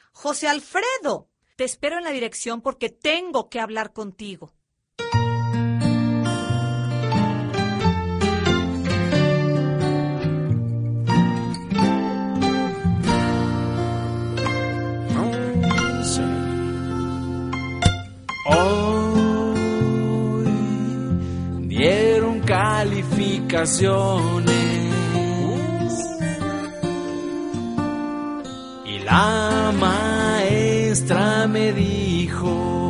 José Alfredo, te espero en la dirección porque tengo que hablar contigo. Hoy dieron calificaciones y la maestra me dijo: